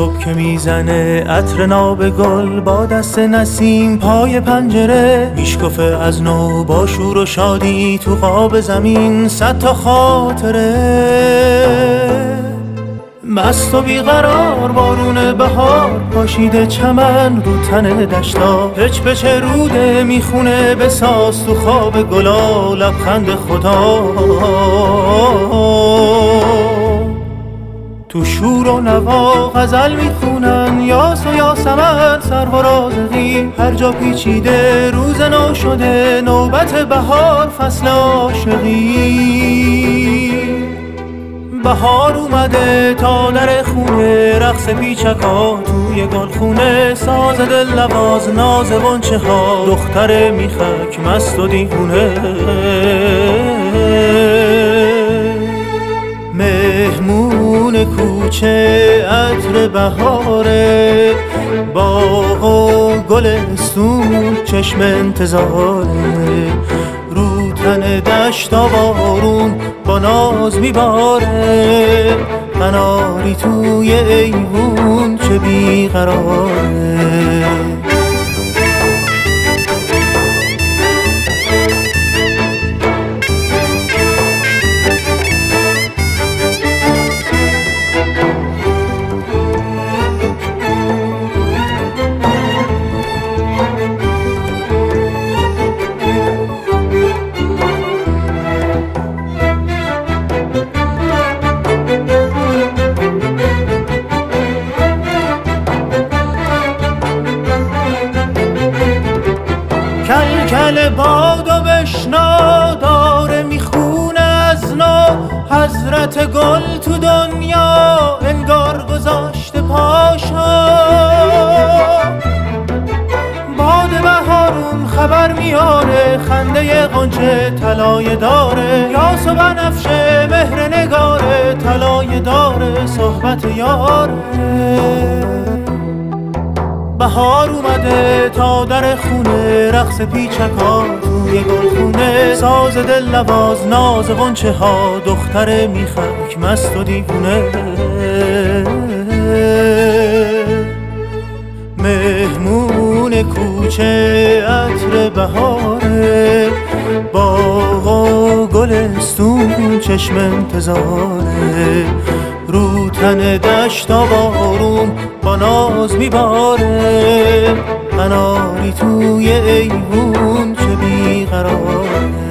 صبح که میزنه عطر ناب گل با دست نسیم پای پنجره، میشکفه از نو با شور و شادی تو قاب زمین 100 تا خاطره. مست و بیقرار بارون بهار پاشیده چمن رو تن دشتا، پچ پچ روده میخونه بساز تو خواب گلا لبخند خدا. تو شور و نوا غزل میخونن یاس و یاسمن سرو و رازقی، هر جا پیچیده روز نو شده نوبت بهار فصل عاشقی. بهار اومده تا در خونه رقص پیچکا توی گلخونه، ساز دل نواز ناز غنچه ها دختر میخک مست و دیوونه. مهمون کوچه عطر بهاره، باغ و گلستون چشم انتظاره، رو تن دشتا بارون با ناز میباره، قناری توی ایوون چه بیقراره. کل باد و بشنا داره میخونه از نو، حضرت گل تو دنیا انگار گذاشته پاشا. باد بهارون خبر میاره خنده غنچه طلایه داره، یاس و بنفشه مهر نگاره طلایه داره صحبت یاره. بهار اومده تا در خونه رقص پیچکا توی گلخونه، ساز دل نواز ناز غنچه ها دختر میخک مست و دیوونه. مهمون کوچه عطر بهاره، باغ و گلستون چشم انتظاره، رو تن دشتا بارون با ناز میباره، قناری توی ایوون چه بیقراره.